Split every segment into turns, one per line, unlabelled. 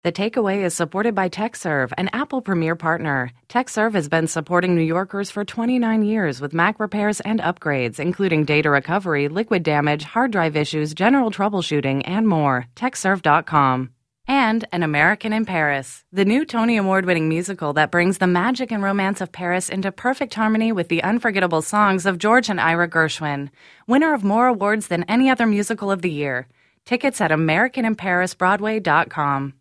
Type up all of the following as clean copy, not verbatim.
The Takeaway is supported by TechServe, an Apple Premier partner. TechServe has been supporting New Yorkers for 29 years with Mac repairs and upgrades, including data recovery, liquid damage, hard drive issues, general troubleshooting, and more. TechServe.com. And An American in Paris, the new Tony Award-winning musical that brings the magic and romance of Paris into perfect harmony with the unforgettable songs of George and Ira Gershwin. Winner of more awards than any other musical of the year. Tickets at AmericanInParisBroadway.com.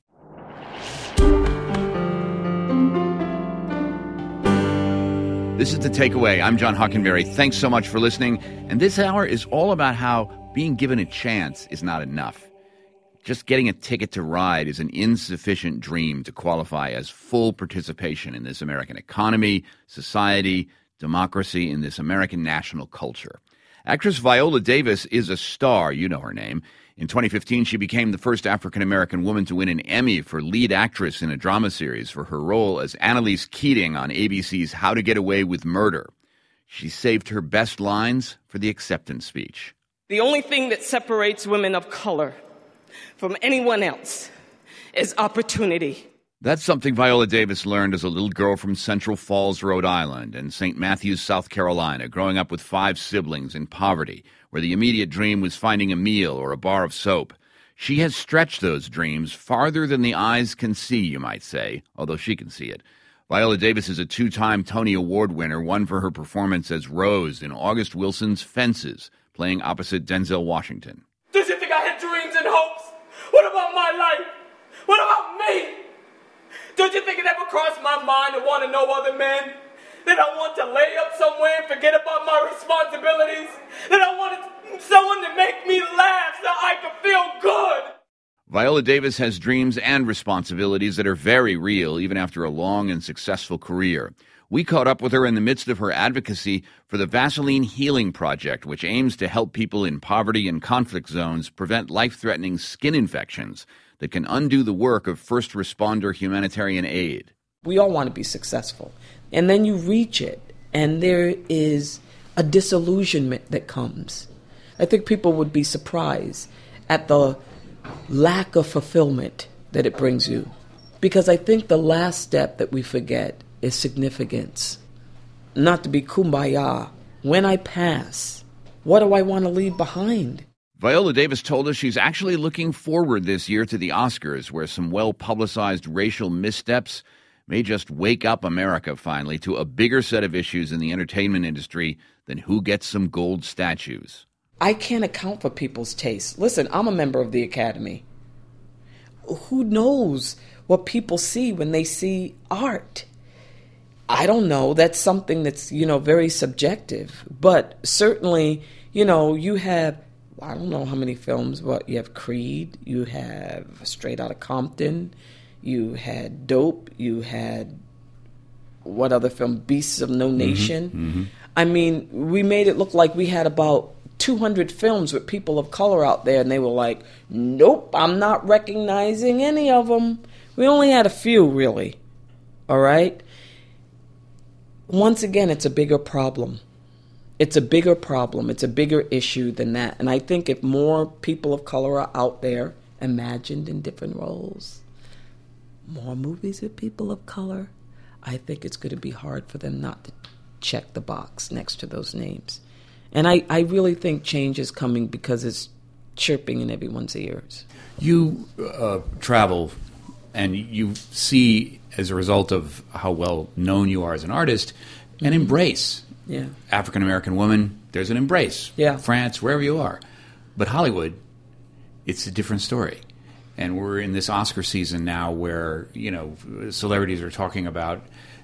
This is The Takeaway. I'm John Hockenberry. Thanks so much for listening. And this hour is all about how being given a chance is not enough. Just getting a ticket to ride is an insufficient dream to qualify as full participation in this American economy, society, democracy, in this American national culture. Actress Viola Davis is a star. You know her name. In 2015, she became the first African-American woman to win an Emmy for lead actress in a drama series for her role as Annalise Keating on ABC's How to Get Away with Murder. She saved her best lines for the acceptance speech.
The only thing that separates women of color from anyone else is opportunity.
That's something Viola Davis learned as a little girl from Central Falls, Rhode Island, and St. Matthews, South Carolina, growing up with 5 siblings in poverty, where the immediate dream was finding a meal or a bar of soap. She has stretched those dreams farther than the eyes can see, you might say, although she can see it. Viola Davis is a 2-time Tony Award winner, one for her performance as Rose in August Wilson's Fences, playing opposite Denzel Washington.
Did you think I had dreams and hopes? What about my life? What about me? Don't you think it ever crossed my mind to want to know other men? That I want to lay up somewhere and forget about my responsibilities? That I wanted someone to make me laugh so I could feel good?
Viola Davis has dreams and responsibilities that are very real, even after a long and successful career. We caught up with her in the midst of her advocacy for the Vaseline Healing Project, which aims to help people in poverty and conflict zones prevent life-threatening skin infections that can undo the work of first responder humanitarian aid.
We all want to be successful. And then you reach it, and there is a disillusionment that comes. I think people would be surprised at the lack of fulfillment that it brings you. Because I think the last step that we forget is significance. Not to be kumbaya. When I pass, what do I want to leave behind?
Viola Davis told us she's actually looking forward this year to the Oscars, where some well-publicized racial missteps may just wake up America finally to a bigger set of issues in the entertainment industry than who gets some gold statues.
I can't account for people's tastes. Listen, I'm a member of the Academy. Who knows what people see when they see art? I don't know. That's something that's, very subjective. But certainly, you have, I don't know how many films, but you have Creed, you have Straight Outta Compton, you had Dope, you had, what other film? Beasts of No Nation. Mm-hmm. I mean, we made it look like we had about 200 films with people of color out there, and they were like, nope, I'm not recognizing any of them. We only had a few, really. All right? Once again, it's a bigger problem. It's a bigger problem. It's a bigger issue than that. And I think if more people of color are out there, imagined in different roles, more movies with people of color, I think it's going to be hard for them not to check the box next to those names. And I really think change is coming because it's chirping in everyone's ears.
You travel and you see, as a result of how well known you are as an artist, an embrace.
Yeah.
African-American woman, there's an embrace.
Yeah.
France, wherever you are. But Hollywood, it's a different story. And we're in this Oscar season now where, celebrities are talking about,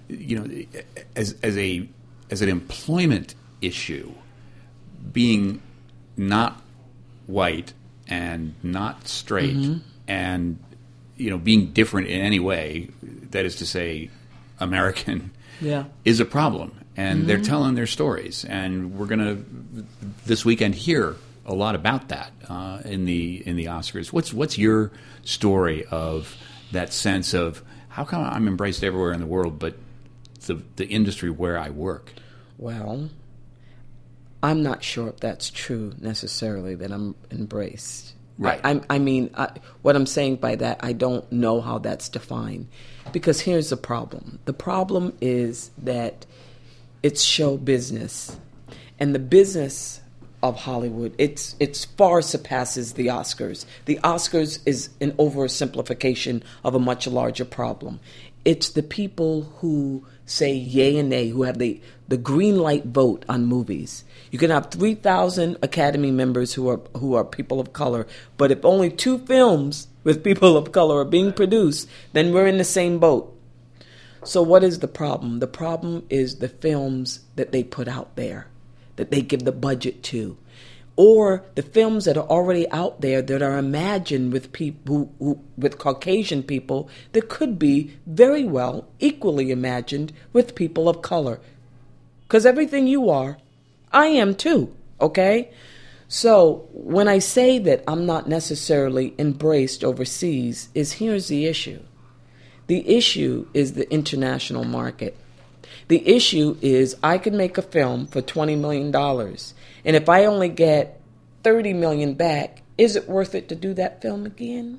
as an employment issue, being not white and not straight and, being different in any way, that is to say, American, is a problem. And they're telling their stories. And we're going to, this weekend, hear a lot about that in the Oscars. What's your story of that sense of how come I'm embraced everywhere in the world, but the industry where I work?
Well, I'm not sure if that's true necessarily, that I'm embraced.
Right.
What I'm saying by that, I don't know how that's defined. Because here's the problem. The problem is that it's show business. And the business of Hollywood, it's far surpasses the Oscars. The Oscars is an oversimplification of a much larger problem. It's the people who say yay and nay, who have the green light vote on movies. You can have 3,000 Academy members who are people of color, but if only 2 films with people of color are being produced, then we're in the same boat. So what is the problem? The problem is the films that they put out there, that they give the budget to, or the films that are already out there that are imagined with people with Caucasian people that could be very well equally imagined with people of color. Because everything you are, I am too, okay? So when I say that I'm not necessarily embraced overseas, here's the issue. The issue is the international market. The issue is I can make a film for $20 million, and if I only get $30 million back, is it worth it to do that film again?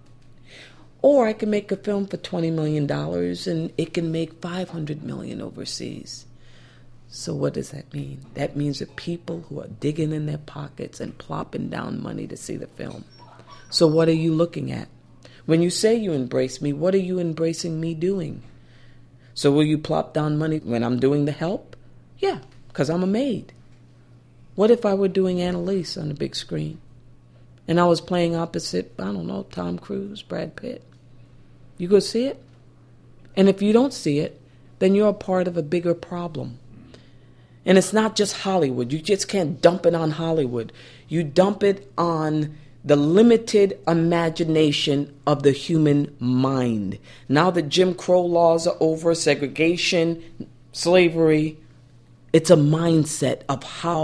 Or I can make a film for $20 million and it can make $500 million overseas. So what does that mean? That means that people who are digging in their pockets and plopping down money to see the film. So what are you looking at? When you say you embrace me, what are you embracing me doing? So will you plop down money when I'm doing The Help? Yeah, because I'm a maid. What if I were doing Annalise on the big screen? And I was playing opposite, I don't know, Tom Cruise, Brad Pitt? You go see it? And if you don't see it, then you're a part of a bigger problem. And it's not just Hollywood. You just can't dump it on Hollywood. You dump it on the limited imagination of the human mind. Now that Jim Crow laws are over, segregation, slavery, it's a mindset of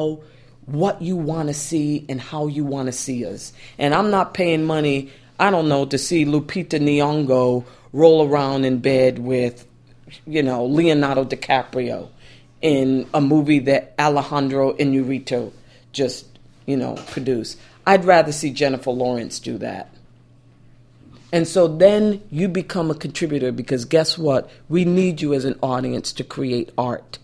what you want to see and how you want to see us. And I'm not paying money, I don't know, to see Lupita Nyong'o roll around in bed with, Leonardo DiCaprio in a movie that Alejandro Inarritu just, produced. I'd rather see Jennifer Lawrence do that. And so then you become a contributor because guess what? We need you as an audience to create art.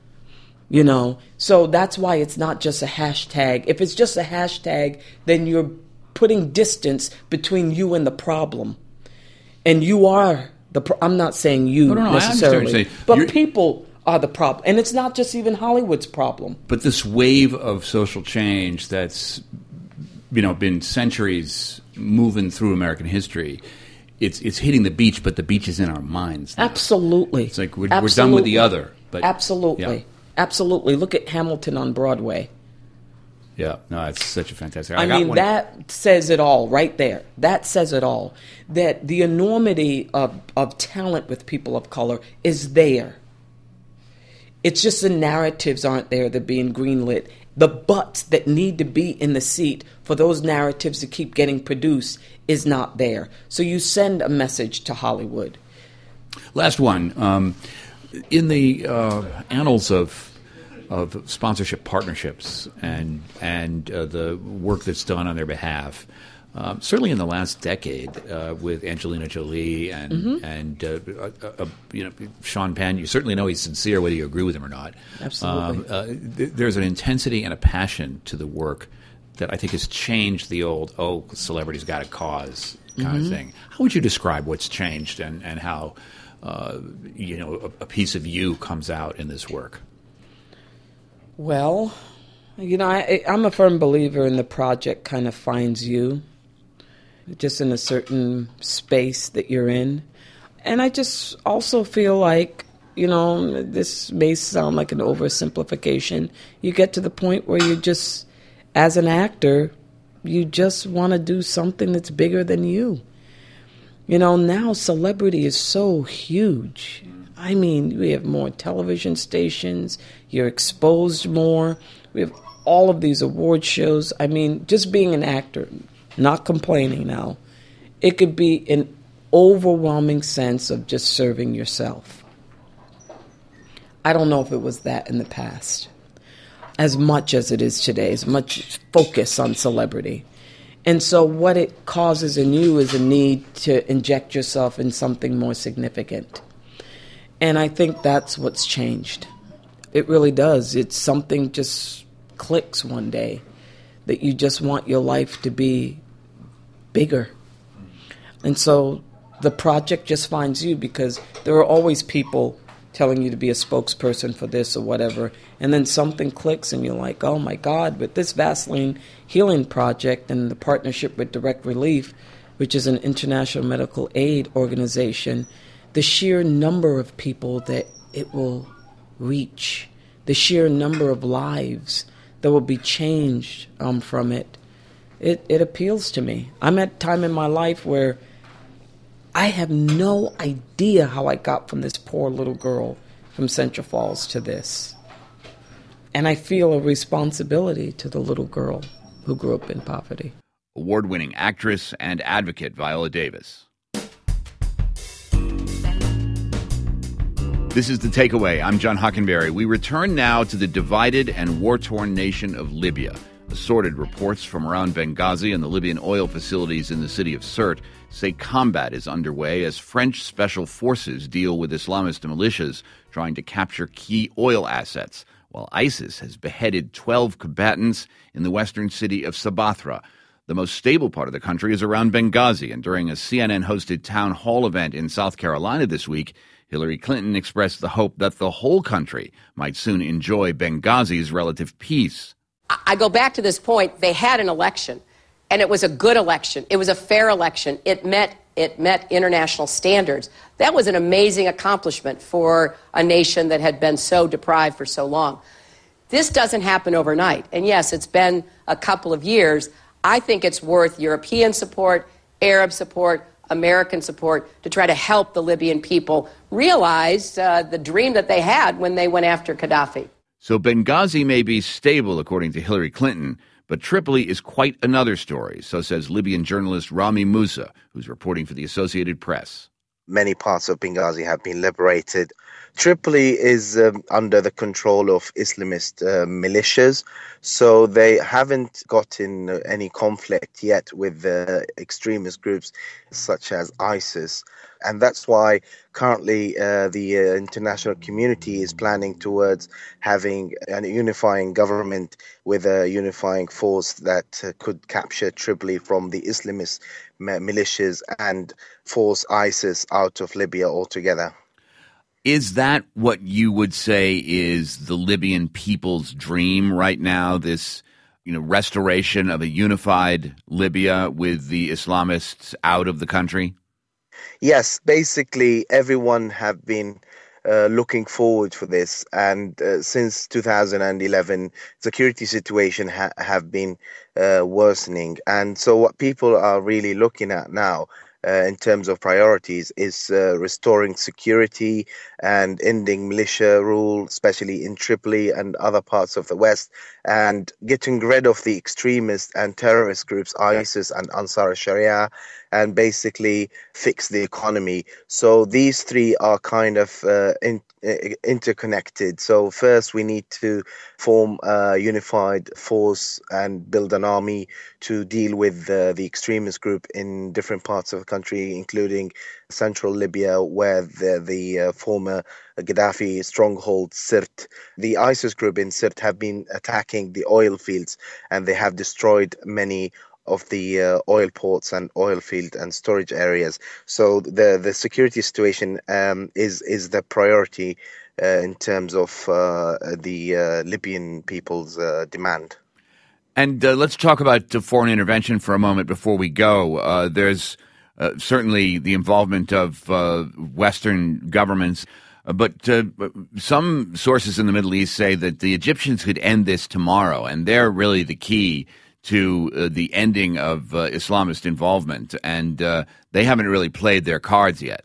So that's why it's not just a hashtag. If it's just a hashtag, then you're putting distance between you and the problem. And you are I'm not saying you necessarily, but people are the problem. And it's not just even Hollywood's problem.
But this wave of social change that's been centuries moving through American history, it's hitting the beach, but the beach is in our minds now.
Absolutely.
It's like we're done with the other. But
Absolutely. Yeah. Absolutely. Look at Hamilton on Broadway.
Yeah, no, it's such a fantastic...
that says it all right there. That says it all. That the enormity of talent with people of color is there. It's just the narratives aren't there. They're being greenlit. The butts that need to be in the seat for those narratives to keep getting produced is not there. So you send a message to Hollywood.
Last one. In the annals of sponsorship partnerships and the work that's done on their behalf, certainly in the last decade with Angelina Jolie and Sean Penn, you certainly know he's sincere whether you agree with him or not.
Absolutely.
There's an intensity and a passion to the work that I think has changed the old, celebrity's got a cause kind of thing. How would you describe what's changed and how a piece of you comes out in this work?
Well, I'm a firm believer in the project kind of finds you just in a certain space that you're in. And I just also feel like, this may sound like an oversimplification. You get to the point where you just, as an actor, you just want to do something that's bigger than you. Now celebrity is so huge. I mean, we have more television stations. You're exposed more. We have all of these award shows. I mean, just being an actor, not complaining now, it could be an overwhelming sense of just serving yourself. I don't know if it was that in the past, as much as it is today, as much focus on celebrity. And so what it causes in you is a need to inject yourself in something more significant. And I think that's what's changed. It really does. It's something just clicks one day that you just want your life to be bigger. And so the project just finds you because there are always people telling you to be a spokesperson for this or whatever. And then something clicks and you're like, oh my God, with this Vaseline Healing Project and the partnership with Direct Relief, which is an international medical aid organization, the sheer number of people that it will reach, the sheer number of lives that will be changed from it, it appeals to me. I'm at a time in my life where I have no idea how I got from this poor little girl from Central Falls to this. And I feel a responsibility to the little girl who grew up in poverty.
Award-winning actress and advocate Viola Davis. This is The Takeaway. I'm John Hockenberry. We return now to the divided and war-torn nation of Libya. Assorted reports from around Benghazi and the Libyan oil facilities in the city of Sirte say combat is underway as French special forces deal with Islamist militias trying to capture key oil assets, while ISIS has beheaded 12 combatants in the western city of Sabathra. The most stable part of the country is around Benghazi, and during a CNN-hosted town hall event in South Carolina this week, Hillary Clinton expressed the hope that the whole country might soon enjoy Benghazi's relative peace.
I go back to this point. They had an election, and it was a good election. It was a fair election. It met international standards. That was an amazing accomplishment for a nation that had been so deprived for so long. This doesn't happen overnight. And yes, it's been a couple of years. I think it's worth European support, Arab support, American support to try to help the Libyan people realize the dream that they had when they went after Gaddafi.
So Benghazi may be stable, according to Hillary Clinton, but Tripoli is quite another story, so says Libyan journalist Rami Musa, who's reporting for the Associated Press.
Many parts of Benghazi have been liberated. Tripoli is under the control of Islamist militias, so they haven't gotten any conflict yet with extremist groups such as ISIS. And that's why currently the international community is planning towards having a unifying government with a unifying force that could capture Tripoli from the Islamist militias and force ISIS out of Libya altogether.
Is that what you would say is the Libyan people's dream right now, this restoration of a unified Libya with the Islamists out of the country?
Yes, basically everyone have been looking forward for this, and since 2011 security situation have been worsening, and so what people are really looking at now in terms of priorities is restoring security and ending militia rule, especially in Tripoli and other parts of the West, and getting rid of the extremist and terrorist groups ISIS and Ansar Sharia, and basically fix the economy. So these three are kind of interconnected. So first we need to form a unified force and build an army to deal with the extremist group in different parts of the country, including central Libya, where the former Gaddafi stronghold Sirte. The ISIS group in Sirte have been attacking the oil fields, and they have destroyed many of the oil ports and oil field and storage areas. So the security situation is the priority in terms of the Libyan people's demand.
And let's talk about foreign intervention for a moment before we go. There's certainly the involvement of Western governments, but some sources in the Middle East say that the Egyptians could end this tomorrow, and they're really the key to the ending of Islamist involvement, and they haven't really played their cards yet.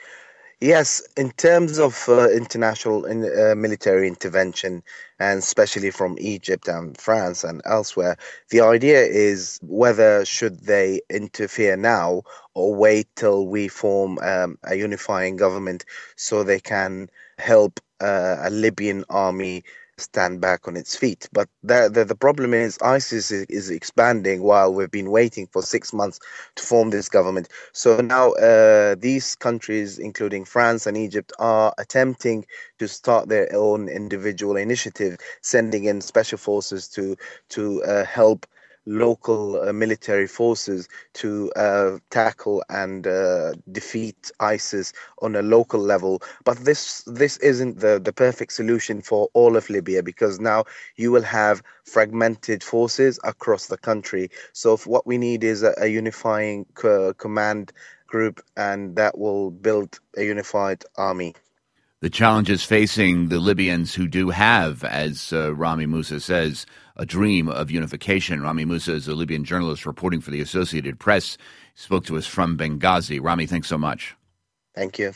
Yes, in terms of international military intervention, and especially from Egypt and France and elsewhere, the idea is whether should they interfere now or wait till we form a unifying government so they can help a Libyan army stand back on its feet. But the problem is ISIS is expanding while we've been waiting for 6 months to form this government. So now these countries, including France and Egypt, are attempting to start their own individual initiative, sending in special forces to help local military forces to tackle and defeat ISIS on a local level. But this isn't the perfect solution for all of Libya, because now you will have fragmented forces across the country. So what we need is a unifying command group, and that will build a unified army.
The challenges facing the Libyans who do have, as Rami Musa says, a dream of unification. Rami Musa is a Libyan journalist reporting for the Associated Press. He spoke to us from Benghazi. Rami, thanks so much.
Thank you.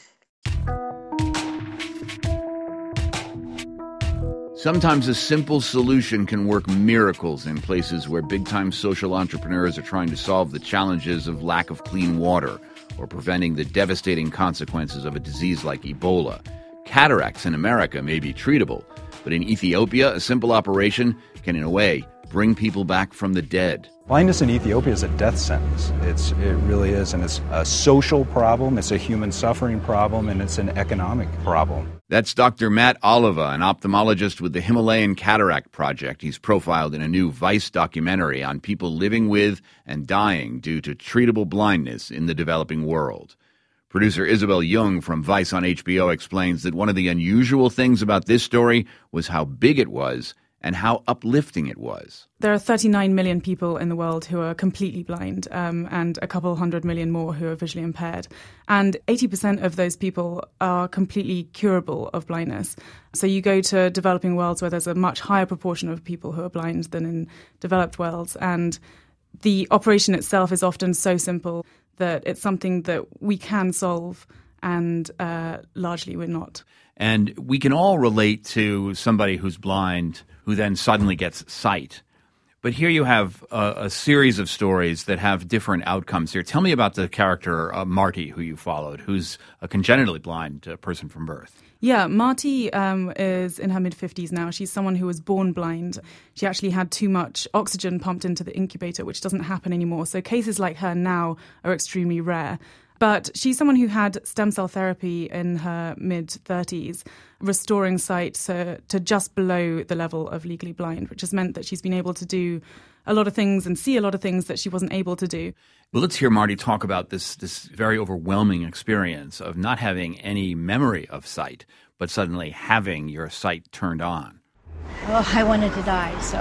Sometimes a simple solution can work miracles in places where big-time social entrepreneurs are trying to solve the challenges of lack of clean water or preventing the devastating consequences of a disease like Ebola. Cataracts in America may be treatable, but in Ethiopia, a simple operation can, in a way, bring people back from the dead.
Blindness in Ethiopia is a death sentence. It really is, and it's a social problem, it's a human suffering problem, and it's an economic problem.
That's Dr. Matt Oliva, an ophthalmologist with the Himalayan Cataract Project. He's profiled in a new Vice documentary on people living with and dying due to treatable blindness in the developing world. Producer Isabel Jung from Vice on HBO explains that one of the unusual things about this story was how big it was and how uplifting it was.
There are 39 million people in the world who are completely blind, and a couple 100 million more who are visually impaired. And 80% of those people are completely curable of blindness. So you go to developing worlds where there's a much higher proportion of people who are blind than in developed worlds. And the operation itself is often so simple that it's something that we can solve, and largely we're not.
And we can all relate to somebody who's blind who then suddenly gets sight. But here you have a series of stories that have different outcomes here. Tell me about the character Marty, who you followed, who's a congenitally blind person from birth.
Yeah, Marty is in her mid-50s now. She's someone who was born blind. She actually had too much oxygen pumped into the incubator, which doesn't happen anymore. So cases like her now are extremely rare. But she's someone who had stem cell therapy in her mid-30s, restoring sight to just below the level of legally blind, which has meant that she's been able to do a lot of things and see a lot of things that she wasn't able to do.
Well, let's hear Marty talk about this very overwhelming experience of not having any memory of sight, but suddenly having your sight turned on.
Well, I wanted to die, so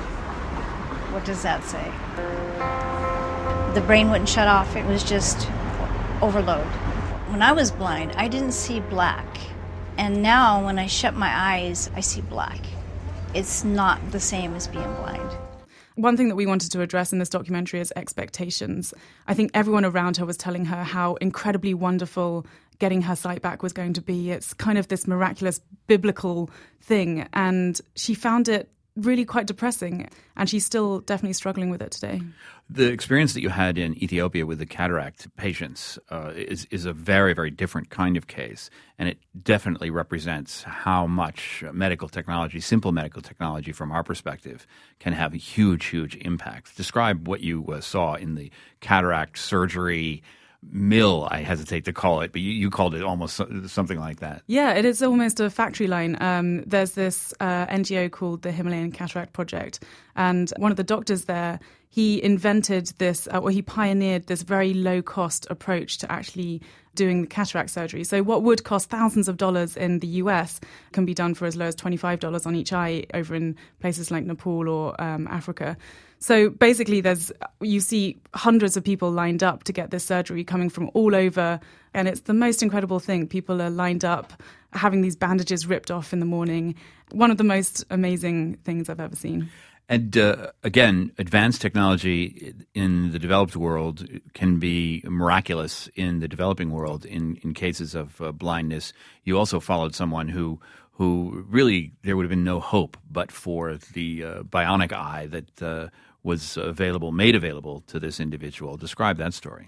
what does that say? The brain wouldn't shut off. It was just overload. When I was blind, I didn't see black. And now when I shut my eyes, I see black. It's not the same as being blind.
One thing that we wanted to address in this documentary is expectations. I think everyone around her was telling her how incredibly wonderful getting her sight back was going to be. It's kind of this miraculous biblical thing. And she found it really quite depressing, and she's still definitely struggling with it today.
The experience that you had in Ethiopia with the cataract patients is a very, very different kind of case, and it definitely represents how much medical technology, simple medical technology from our perspective, can have a huge, huge impact. Describe what you saw in the cataract surgery mill, I hesitate to call it, but you called it almost something like that.
Yeah, it is almost a factory line. There's this NGO called the Himalayan Cataract Project, and one of the doctors there, he invented this, he pioneered this very low-cost approach to actually doing the cataract surgery. So what would cost thousands of dollars in the US can be done for as low as $25 on each eye over in places like Nepal or Africa. So basically you see hundreds of people lined up to get this surgery coming from all over, and it's the most incredible thing. People are lined up, having these bandages ripped off in the morning. One of the most amazing things I've ever seen.
And again, advanced technology in the developed world can be miraculous in the developing world in cases of blindness. You also followed someone who really there would have been no hope but for the bionic eye that was made available to this individual. Describe that story.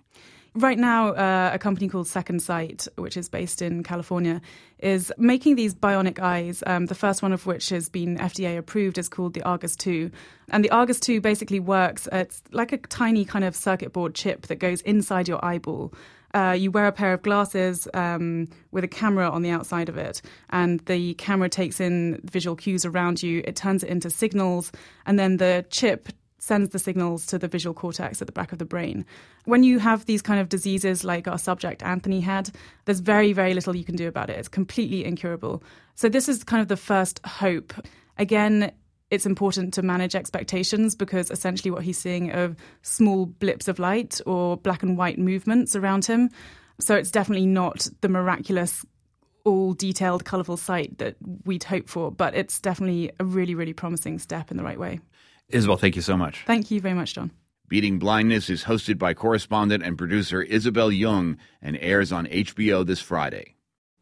Right now, a company called Second Sight, which is based in California, is making these bionic eyes. The first one of which has been FDA approved is called the Argus 2. And the Argus 2 basically works, it's like a tiny kind of circuit board chip that goes inside your eyeball. You wear a pair of glasses with a camera on the outside of it, and the camera takes in visual cues around you. It turns it into signals, and then the chip sends the signals to the visual cortex at the back of the brain. When you have these kind of diseases like our subject Anthony had, there's very, very little you can do about it. It's completely incurable. So this is kind of the first hope. Again, it's important to manage expectations because essentially what he's seeing are small blips of light or black and white movements around him. So it's definitely not the miraculous, all detailed, colourful sight that we'd hope for, but it's definitely a really, really promising step in the right way.
Isabel, thank you so much.
Thank you very much, John.
Beating Blindness is hosted by correspondent and producer Isabel Jung and airs on HBO this Friday.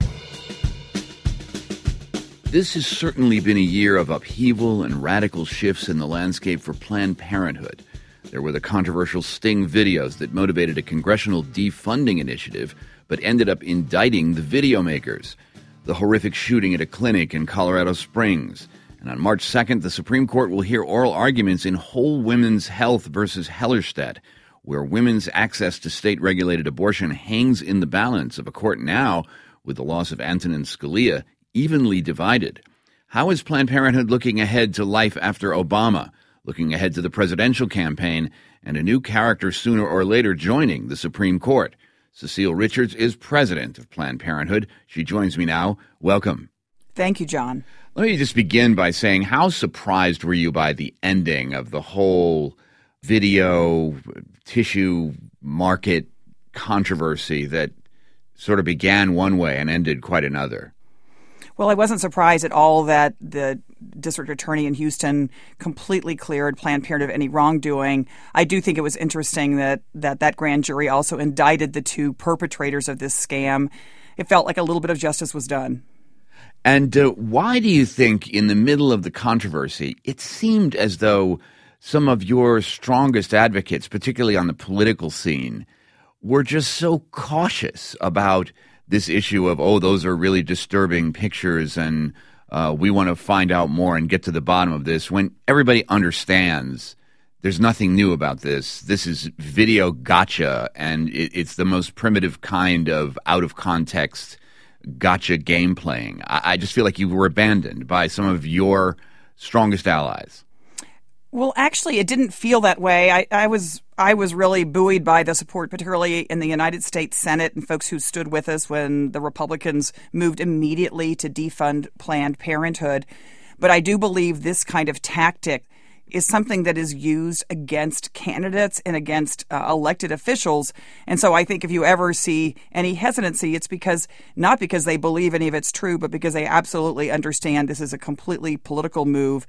This has certainly been a year of upheaval and radical shifts in the landscape for Planned Parenthood. There were the controversial Sting videos that motivated a congressional defunding initiative, but ended up indicting the video makers. The horrific shooting at a clinic in Colorado Springs. And on March 2nd, the Supreme Court will hear oral arguments in Whole Women's Health versus Hellerstedt, where women's access to state-regulated abortion hangs in the balance of a court now, with the loss of Antonin Scalia, evenly divided. How is Planned Parenthood looking ahead to life after Obama, looking ahead to the presidential campaign, and a new character sooner or later joining the Supreme Court? Cecile Richards is president of Planned Parenthood. She joins me now. Welcome.
Thank you, John.
Let me just begin by saying, how surprised were you by the ending of the whole video tissue market controversy that sort of began one way and ended quite another?
Well, I wasn't surprised at all that the district attorney in Houston completely cleared Planned Parenthood of any wrongdoing. I do think it was interesting that grand jury also indicted the two perpetrators of this scam. It felt like a little bit of justice was done.
And why do you think in the middle of the controversy, it seemed as though some of your strongest advocates, particularly on the political scene, were just so cautious about this issue of, those are really disturbing pictures and we want to find out more and get to the bottom of this, when everybody understands there's nothing new about this. This is video gotcha, and it's the most primitive kind of out-of-context gotcha game playing. I just feel like you were abandoned by some of your strongest allies.
Well, actually, it didn't feel that way. I was really buoyed by the support, particularly in the United States Senate and folks who stood with us when the Republicans moved immediately to defund Planned Parenthood. But I do believe this kind of tactic is something that is used against candidates and against elected officials. And so I think if you ever see any hesitancy, it's not because they believe any of it's true, but because they absolutely understand this is a completely political move,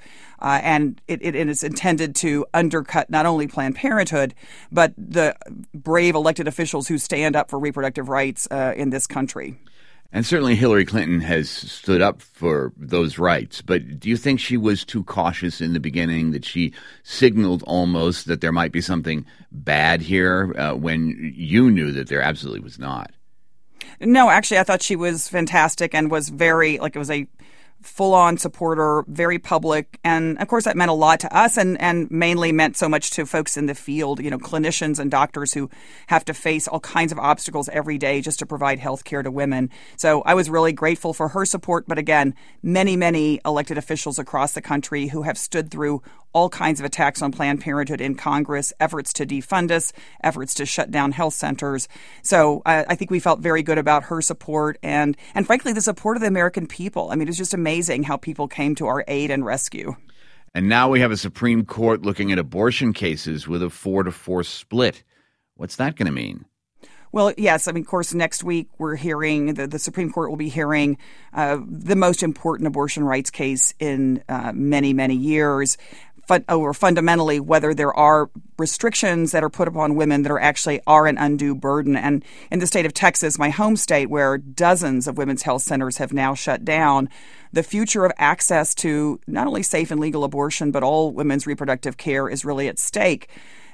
and it is intended to undercut not only Planned Parenthood, but the brave elected officials who stand up for reproductive rights in this country.
And certainly Hillary Clinton has stood up for those rights. But do you think she was too cautious in the beginning, that she signaled almost that there might be something bad here when you knew that there absolutely was not?
No, actually, I thought she was fantastic and was it was a full-on supporter, very public. And, of course, that meant a lot to us and mainly meant so much to folks in the field, clinicians and doctors who have to face all kinds of obstacles every day just to provide health care to women. So I was really grateful for her support. But, again, many, many elected officials across the country who have stood through all kinds of attacks on Planned Parenthood in Congress, efforts to defund us, efforts to shut down health centers. So I think we felt very good about her support and frankly, the support of the American people. I mean, it's just amazing how people came to our aid and rescue.
And now we have a Supreme Court looking at abortion cases with a 4-4 split. What's that going to mean?
Well, yes. I mean, of course, next week we're hearing, the Supreme Court will be hearing the most important abortion rights case in many, many years. Or fundamentally, whether there are restrictions that are put upon women that are an undue burden. And in the state of Texas, my home state, where dozens of women's health centers have now shut down, the future of access to not only safe and legal abortion, but all women's reproductive care is really at stake.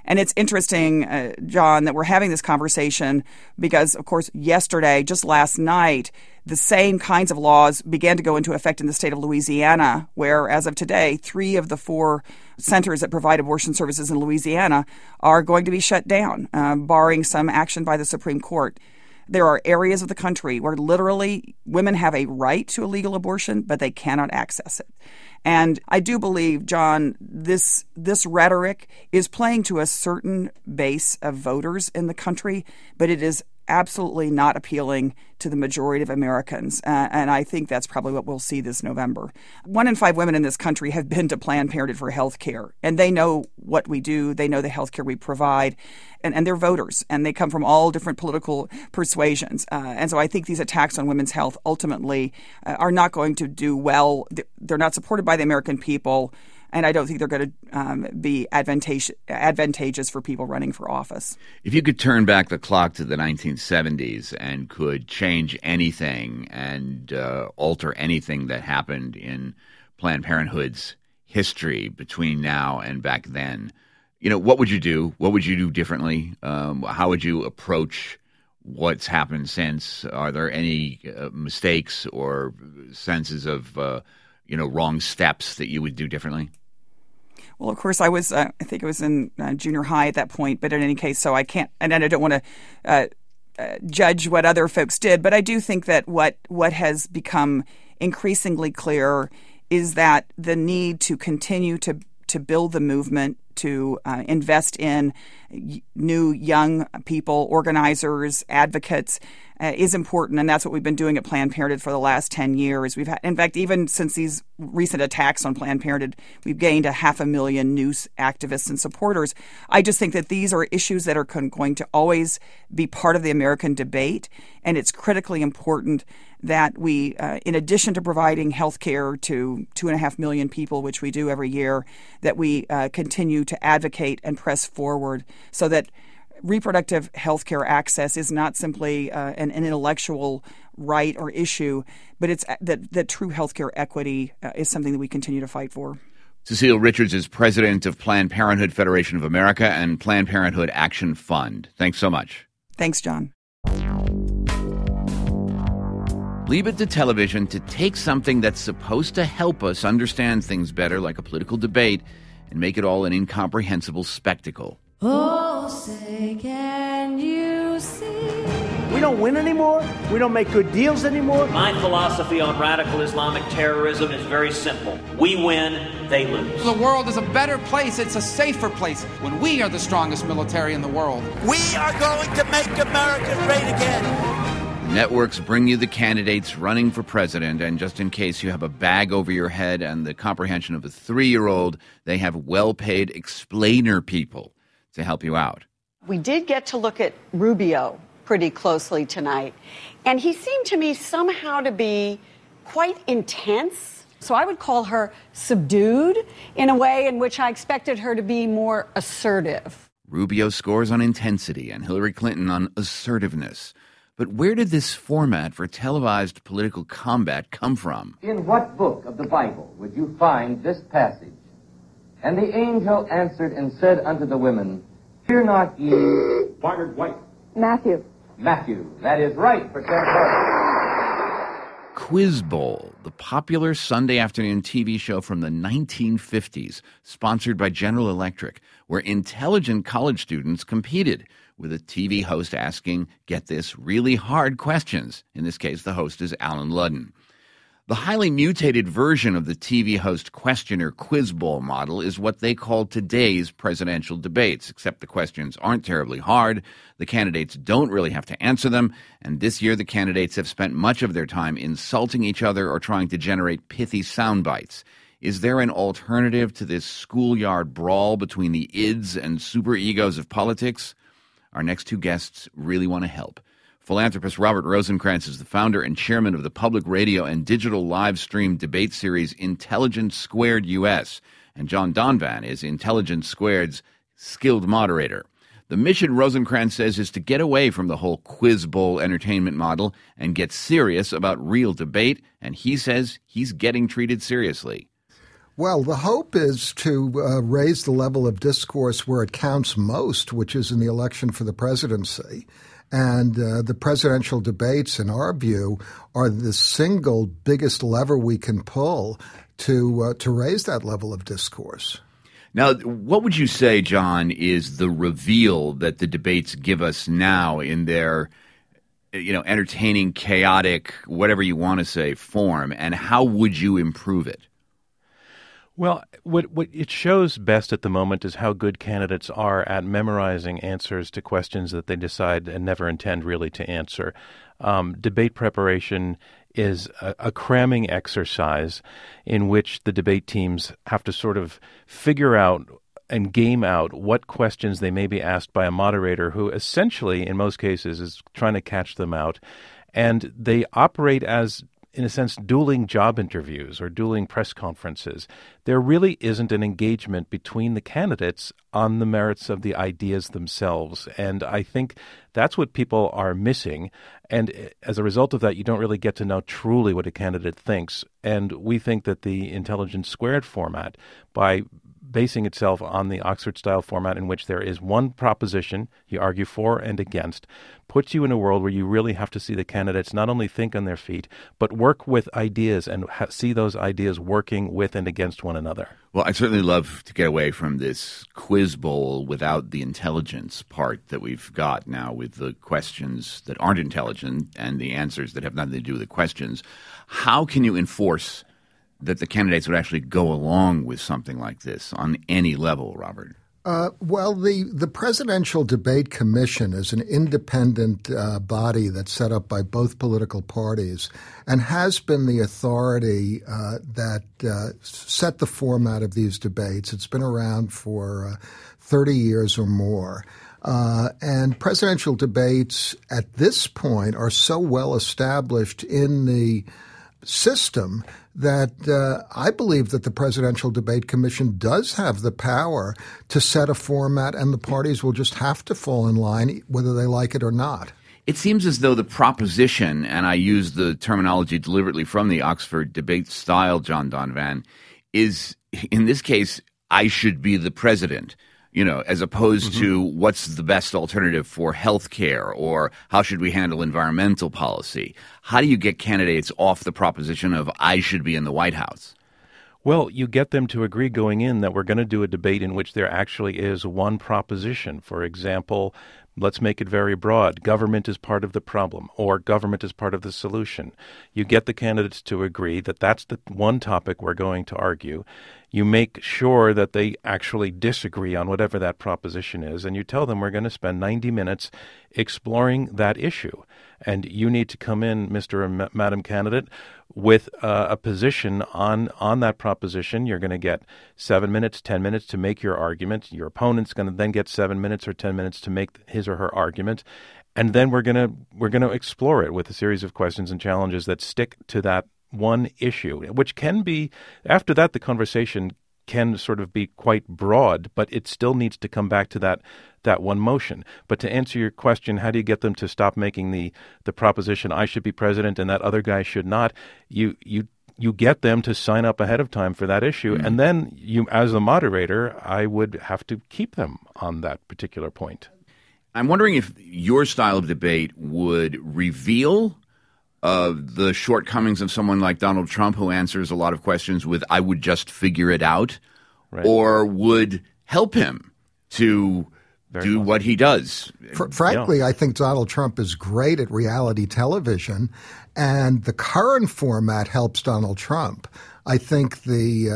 And it's interesting, John, that we're having this conversation because, of course, yesterday, just last night, the same kinds of laws began to go into effect in the state of Louisiana, where, as of today, 3 of the 4 centers that provide abortion services in Louisiana are going to be shut down, barring some action by the Supreme Court. There are areas of the country where literally women have a right to a legal abortion, but they cannot access it. And I do believe, John, this rhetoric is playing to a certain base of voters in the country, but it is absolutely not appealing to the majority of Americans. And I think that's probably what we'll see this November. 1 in 5 women in this country have been to Planned Parenthood for health care, and they know what we do. They know the health care we provide, and they're voters, and they come from all different political persuasions. And so I think these attacks on women's health ultimately are not going to do well. They're not supported by the American people, and I don't think they're going to be advantageous for people running for office.
If you could turn back the clock to the 1970s and could change anything and alter anything that happened in Planned Parenthood's history between now and back then, what would you do? What would you do differently? How would you approach what's happened since? Are there any mistakes or senses of wrong steps that you would do differently?
Well, of course, I think I was in junior high at that point, but in any case, so I can't, and I don't want to judge what other folks did, but I do think that what has become increasingly clear is that the need to continue to build the movement, to invest in new young people, organizers, advocates, is important, and that's what we've been doing at Planned Parenthood for the last 10 years. We've had, in fact, even since these recent attacks on Planned Parenthood, we've gained 500,000 new activists and supporters. I just think that these are issues that are going to always be part of the American debate, and it's critically important that we, in addition to providing health care to 2.5 million people, which we do every year, that we continue to advocate and press forward so that reproductive health care access is not simply an intellectual right or issue, but it's that true health care equity is something that we continue to fight for.
Cecile Richards is president of Planned Parenthood Federation of America and Planned Parenthood Action Fund. Thanks so much.
Thanks, John.
Leave it to television to take something that's supposed to help us understand things better, like a political debate, and make it all an incomprehensible spectacle.
Oh, say, can you see?
We don't win anymore. We don't make good deals anymore.
My philosophy on radical Islamic terrorism is very simple. We win, they lose.
The world is a better place. It's a safer place when we are the strongest military in the world.
We are going to make America great again.
Networks bring you the candidates running for president, and just in case you have a bag over your head and the comprehension of a 3-year-old, they have well-paid explainer people to help you out.
We did get to look at Rubio pretty closely tonight, and he seemed to me somehow to be quite intense. So I would call her subdued in a way in which I expected her to be more assertive.
Rubio scores on intensity and Hillary Clinton on assertiveness. But where did this format for televised political combat come from?
In what book of the Bible would you find this passage? And the angel answered and said unto the women, Fear not ye. Margaret White.
Matthew.
Matthew. That is right for Sam Carter.
Quiz Bowl, the popular Sunday afternoon TV show from the 1950s, sponsored by General Electric, where intelligent college students competed, with a TV host asking, get this, really hard questions. In this case, the host is Alan Ludden. The highly mutated version of the TV host questioner quiz bowl model is what they call today's presidential debates, except the questions aren't terribly hard, the candidates don't really have to answer them, and this year the candidates have spent much of their time insulting each other or trying to generate pithy sound bites. Is there an alternative to this schoolyard brawl between the ids and superegos of politics? Our next 2 guests really want to help. Philanthropist Robert Rosenkranz is the founder and chairman of the public radio and digital live stream debate series Intelligence Squared US, and John Donvan is Intelligence Squared's skilled moderator. The mission, Rosenkranz says, is to get away from the whole quiz bowl entertainment model and get serious about real debate, and he says he's getting treated seriously.
Well, the hope is to raise the level of discourse where it counts most, which is in the election for the presidency. And the presidential debates, in our view, are the single biggest lever we can pull to raise that level of discourse.
Now, what would you say, John, is the reveal that the debates give us now in their, entertaining, chaotic, whatever you want to say, form, and how would you improve it?
Well, what it shows best at the moment is how good candidates are at memorizing answers to questions that they decide and never intend really to answer. Debate preparation is a cramming exercise in which the debate teams have to sort of figure out and game out what questions they may be asked by a moderator who essentially, in most cases, is trying to catch them out. And they operate as, in a sense, dueling job interviews or dueling press conferences. There really isn't an engagement between the candidates on the merits of the ideas themselves. And I think that's what people are missing. And as a result of that, you don't really get to know truly what a candidate thinks. And we think that the Intelligence Squared format, by basing itself on the Oxford-style format in which there is one proposition, you argue for and against, puts you in a world where you really have to see the candidates not only think on their feet, but work with ideas and see those ideas working with and against one another.
Well, I'd certainly love to get away from this quiz bowl without the intelligence part that we've got now with the questions that aren't intelligent and the answers that have nothing to do with the questions. How can you enforce that the candidates would actually go along with something like this on any level, Robert?
Well, the Presidential Debate Commission is an independent body that's set up by both political parties and has been the authority that set the format of these debates. It's been around for 30 years or more. And presidential debates at this point are so well established in the system that I believe that the Presidential Debate Commission does have the power to set a format, and the parties will just have to fall in line whether they like it or not.
It seems as though the proposition, and I use the terminology deliberately from the Oxford debate style, John Donvan, is, in this case, I should be the president. As opposed to what's the best alternative for health care or how should we handle environmental policy? How do you get candidates off the proposition of I should be in the White House?
Well, you get them to agree going in that we're going to do a debate in which there actually is one proposition. For example, let's make it very broad. Government is part of the problem, or government is part of the solution. You get the candidates to agree that that's the one topic we're going to argue. You make sure that they actually disagree on whatever that proposition is, and you tell them we're going to spend 90 minutes exploring that issue. And you need to come in, Mr. and Madam Candidate, with a position on that proposition. You're going to get 7 minutes, 10 minutes to make your argument. Your opponent's going to then get 7 minutes or 10 minutes to make his or her argument. And then we're going to explore it with a series of questions and challenges that stick to that one issue, which can be, after that, the conversation can sort of be quite broad, but it still needs to come back to that one motion. But to answer your question, how do you get them to stop making the proposition, I should be president and that other guy should not? You get them to sign up ahead of time for that issue, and then you, as the moderator, I would have to keep them on that particular point.
I'm wondering if your style of debate would reveal the shortcomings of someone like Donald Trump, who answers a lot of questions with, I would just figure it out, right, or would help him to do what he does.
Frankly, I think Donald Trump is great at reality television, and the current format helps Donald Trump. I think the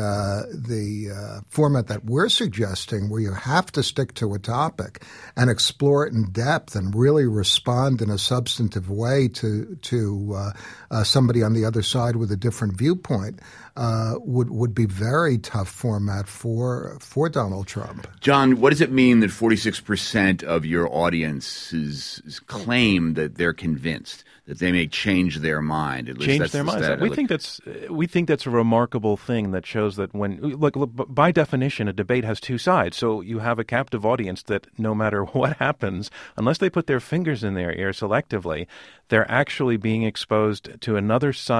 format that we're suggesting, where you have to stick to a topic and explore it in depth and really respond in a substantive way to somebody on the other side with a different viewpoint, would be very tough format for Donald Trump.
John, what does it mean that 46% of your audience's claim that they're convinced that they may change their mind? At least
change their minds. We think that's a remarkable thing that shows that look, by definition, a debate has two sides. So you have a captive audience that no matter what happens, unless they put their fingers in their ear selectively, they're actually being exposed to another side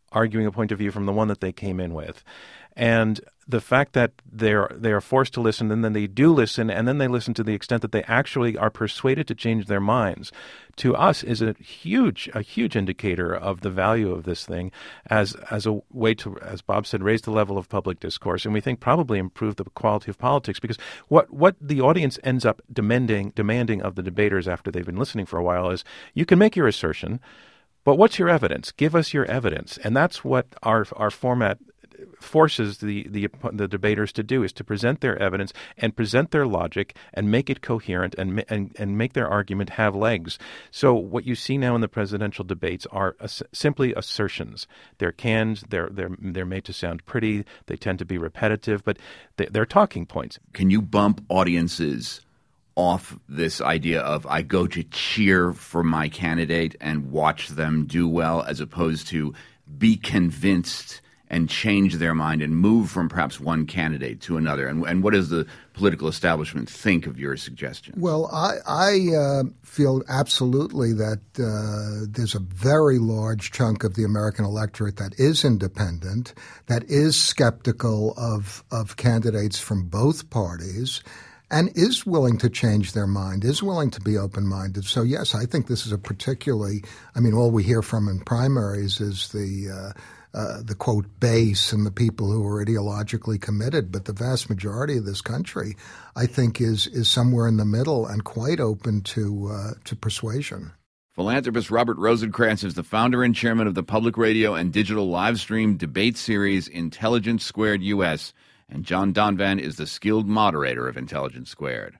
arguing a point of view from the one that they came in with. And the fact that they are forced to listen, and then they do listen, and then they listen to the extent that they actually are persuaded to change their minds, to us is a huge indicator of the value of this thing as a way to, as Bob said, raise the level of public discourse, and we think probably improve the quality of politics. Because what the audience ends up demanding of the debaters after they've been listening for a while is, you can make your assertion, but what's your evidence? Give us your evidence. And that's what our format forces the debaters to do, is to present their evidence and present their logic and make it coherent and make their argument have legs. So what you see now in the presidential debates are simply assertions. They're canned, they're made to sound pretty, they tend to be repetitive, but they're talking points.
Can you bump audiences off this idea of, I go to cheer for my candidate and watch them do well, as opposed to be convinced and change their mind and move from perhaps one candidate to another? And what does the political establishment think of your suggestion?
Well, I feel absolutely that there's a very large chunk of the American electorate that is independent, that is skeptical of candidates from both parties, and is willing to change their mind, is willing to be open-minded. So, yes, I think this is a particularly – all we hear from in primaries is the quote base and the people who are ideologically committed, but the vast majority of this country, I think, is somewhere in the middle and quite open to persuasion.
Philanthropist Robert Rosenkranz is the founder and chairman of the public radio and digital live stream debate series Intelligence Squared US, and John Donvan is the skilled moderator of Intelligence Squared.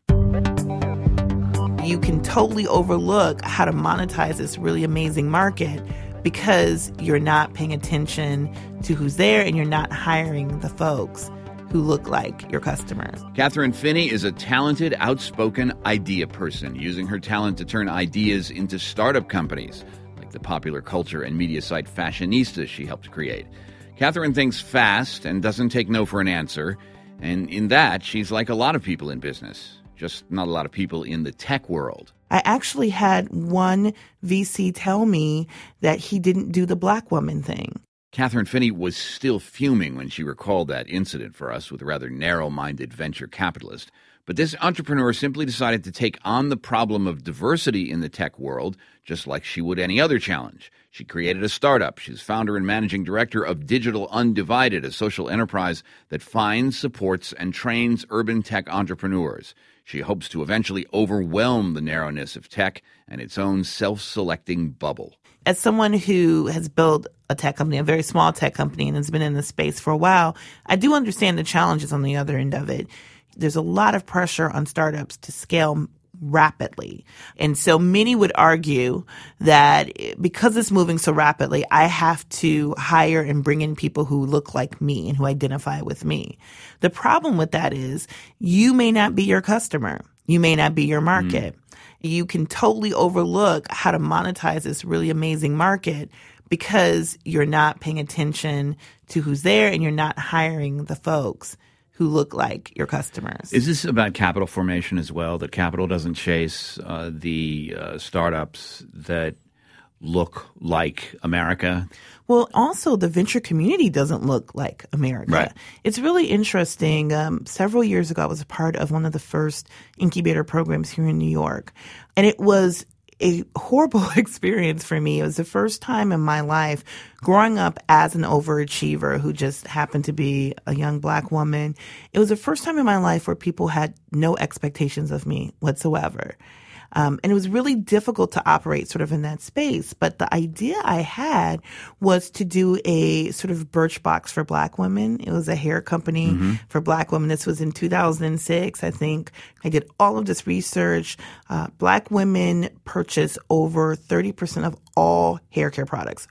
You can totally overlook how to monetize this really amazing market because you're not paying attention to who's there and you're not hiring the folks who look like your customers.
Catherine Finney is a talented, outspoken idea person, using her talent to turn ideas into startup companies, like the popular culture and media site Fashionista she helped create. Catherine thinks fast and doesn't take no for an answer, and in that, she's like a lot of people in business, just not a lot of people in the tech world.
I actually had one VC tell me that he didn't do the black woman thing.
Catherine Finney was still fuming when she recalled that incident for us with a rather narrow-minded venture capitalist. But this entrepreneur simply decided to take on the problem of diversity in the tech world just like she would any other challenge. She created a startup. She's founder and managing director of Digital Undivided, a social enterprise that finds, supports, and trains urban tech entrepreneurs. She hopes to eventually overwhelm the narrowness of tech and its own self-selecting bubble.
As someone who has built a tech company, a very small tech company, and has been in this space for a while, I do understand the challenges on the other end of it. There's a lot of pressure on startups to scale rapidly. And so many would argue that because it's moving so rapidly, I have to hire and bring in people who look like me and who identify with me. The problem with that is you may not be your customer. You may not be your market. You can totally overlook how to monetize this really amazing market because you're not paying attention to who's there and you're not hiring the folks who look like your customers.
Is this about capital formation as well, that capital doesn't chase the startups that look like America?
Well, also the venture community doesn't look like America.
Right.
It's really interesting. Several years ago, I was a part of one of the first incubator programs here in New York, and it was a horrible experience for me. It was the first time in my life growing up as an overachiever who just happened to be a young black woman. It was the first time in my life where people had no expectations of me whatsoever. And it was really difficult to operate sort of in that space. But the idea I had was to do a sort of Birchbox for black women. It was a hair company for black women. This was in 2006, I think. I did all of this research. Black women purchase over 30% of all hair care products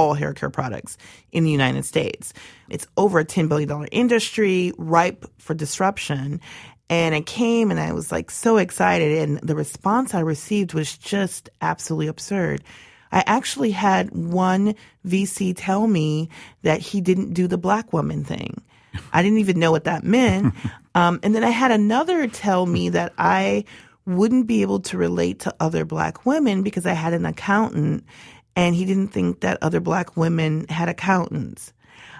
in the United States. It's over a $10 billion industry, ripe for disruption. And I came and I was like so excited, and the response I received was just absolutely absurd. I actually had one VC tell me that he didn't do the black woman thing. I didn't even know what that meant. And then I had another tell me that I wouldn't be able to relate to other black women because I had an accountant. and he didn't think that other black women had accountants.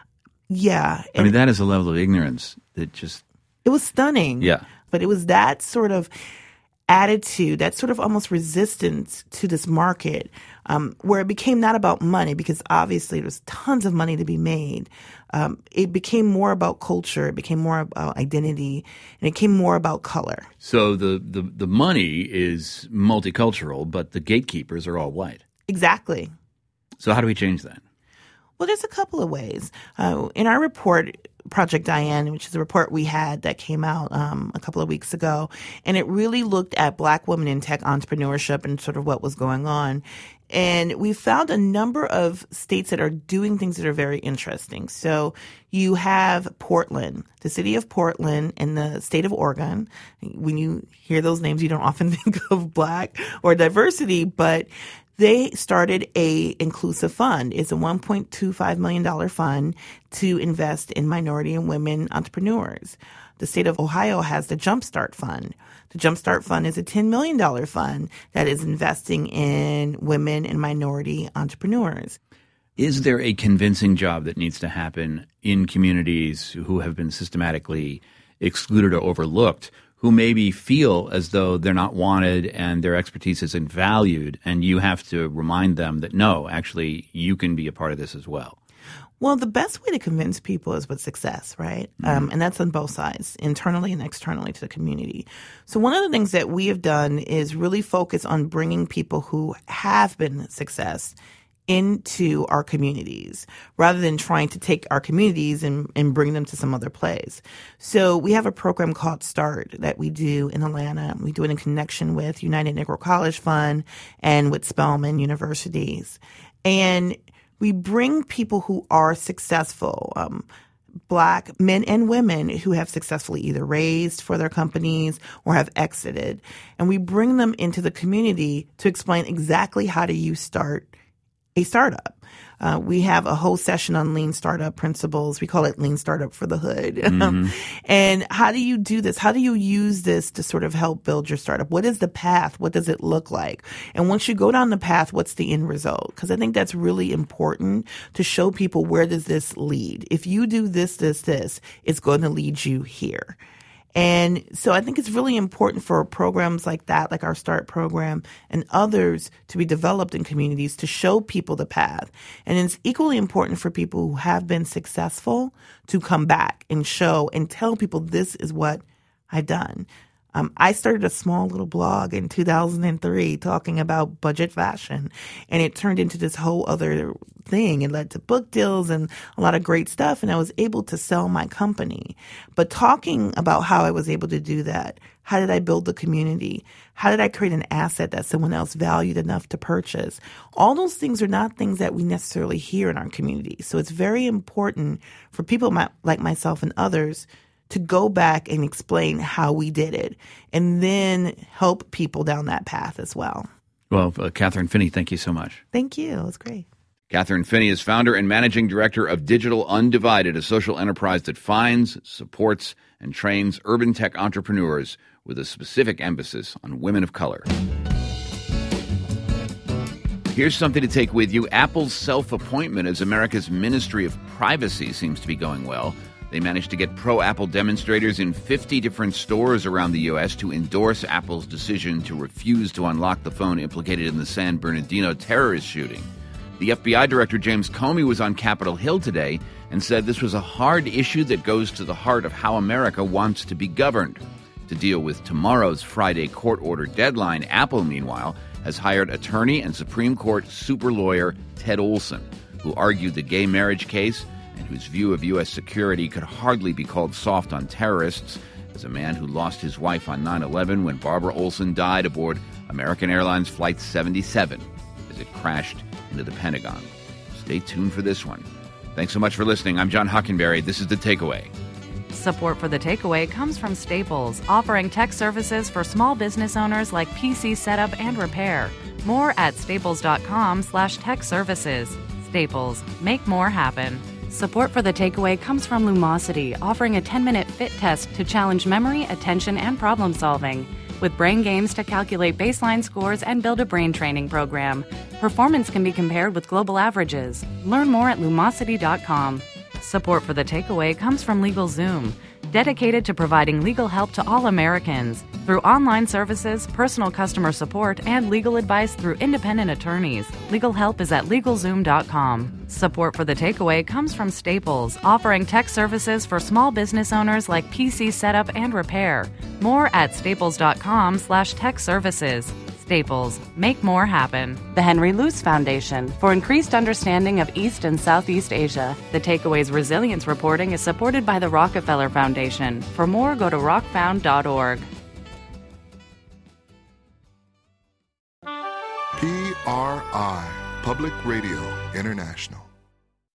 Yeah.
I mean, that is a level of ignorance that just...
It was stunning.
Yeah.
But it was that sort of attitude, that sort of almost resistance to this market, where it became not about money, because obviously there was tons of money to be made. It became more about culture. It became more about identity, and it became more about color.
So the money is multicultural, but the gatekeepers are all white.
Exactly.
So how do we change that?
Well, there's a couple of ways. In our report, Project Diane, which is a report we had that came out a couple of weeks ago, and it really looked at black women in tech entrepreneurship and sort of what was going on. And we found a number of states that are doing things that are very interesting. So you have Portland, the city of Portland and the state of Oregon. When you hear those names, you don't often think of black or diversity, but they started a inclusive fund. It's a $1.25 million fund to invest in minority and women entrepreneurs. The state of Ohio has the Jumpstart Fund. The Jumpstart Fund is a $10 million fund that is investing in women and minority entrepreneurs.
Is there a convincing job that needs to happen in communities who have been systematically excluded or overlooked, who maybe feel as though they're not wanted and their expertise isn't valued, and you have to remind them that, no, actually, you can be a part of this as well?
Well, the best way to convince people is with success, right? And that's on both sides, internally and externally to the community. So one of the things that we have done is really focus on bringing people who have been success into our communities rather than trying to take our communities and bring them to some other place. So we have a program called START that we do in Atlanta. We do it in connection with United Negro College Fund and with Spelman Universities. And we bring people who are successful, black men and women who have successfully either raised for their companies or have exited. And we bring them into the community to explain exactly how do you start a startup. We have a whole session on lean startup principles. We call it Lean Startup for the Hood. Mm-hmm. And how do you do this? How do you use this to sort of help build your startup? What is the path? What does it look like? And once you go down the path, what's the end result? Because I think that's really important to show people, where does this lead? If you do this, it's going to lead you here. And so I think it's really important for programs like that, like our START program and others, to be developed in communities to show people the path. And it's equally important for people who have been successful to come back and show and tell people, this is what I've done. I started a small little blog in 2003 talking about budget fashion, and it turned into this whole other thing. It led to book deals and a lot of great stuff, and I was able to sell my company. But talking about how I was able to do that, how did I build the community? How did I create an asset that someone else valued enough to purchase? All those things are not things that we necessarily hear in our community. So it's very important for people like myself and others to go back and explain how we did it, and then help people down that path as well.
Well, Catherine Finney, thank you so much.
Thank you. It was great.
Catherine Finney is founder and managing director of Digital Undivided, a social enterprise that finds, supports, and trains urban tech entrepreneurs with a specific emphasis on women of color. Here's something to take with you. Apple's self-appointment as America's Ministry of Privacy seems to be going well. They managed to get pro-Apple demonstrators in 50 different stores around the U.S. to endorse Apple's decision to refuse to unlock the phone implicated in the San Bernardino terrorist shooting. The FBI Director James Comey was on Capitol Hill today and said this was a hard issue that goes to the heart of how America wants to be governed. To deal with tomorrow's Friday court order deadline, Apple, meanwhile, has hired attorney and Supreme Court super lawyer Ted Olson, who argued the gay marriage case and whose view of U.S. security could hardly be called soft on terrorists, as a man who lost his wife on 9/11 when Barbara Olson died aboard American Airlines Flight 77 as it crashed into the Pentagon. Stay tuned for this one. Thanks so much for listening. I'm John Hockenberry. This is The Takeaway.
Support for The Takeaway comes from Staples, offering tech services for small business owners like PC setup and repair. More at staples.com/tech services. Staples, make more happen. Support for The Takeaway comes from Lumosity, offering a 10-minute fit test to challenge memory, attention, and problem solving. with brain games to calculate baseline scores and build a brain training program. Performance can be compared with global averages. Learn more at Lumosity.com. Support for The Takeaway comes from LegalZoom, dedicated to providing legal help to all Americans through online services, personal customer support, and legal advice through independent attorneys. Legal help is at LegalZoom.com. Support for The Takeaway comes from Staples, offering tech services for small business owners like PC setup and repair. More at Staples.com/tech services. Staples, make more happen. The Henry Luce Foundation, for increased understanding of East and Southeast Asia. The Takeaway's resilience reporting is supported by the Rockefeller Foundation. For more, go to rockfound.org.
PRI, Public Radio International.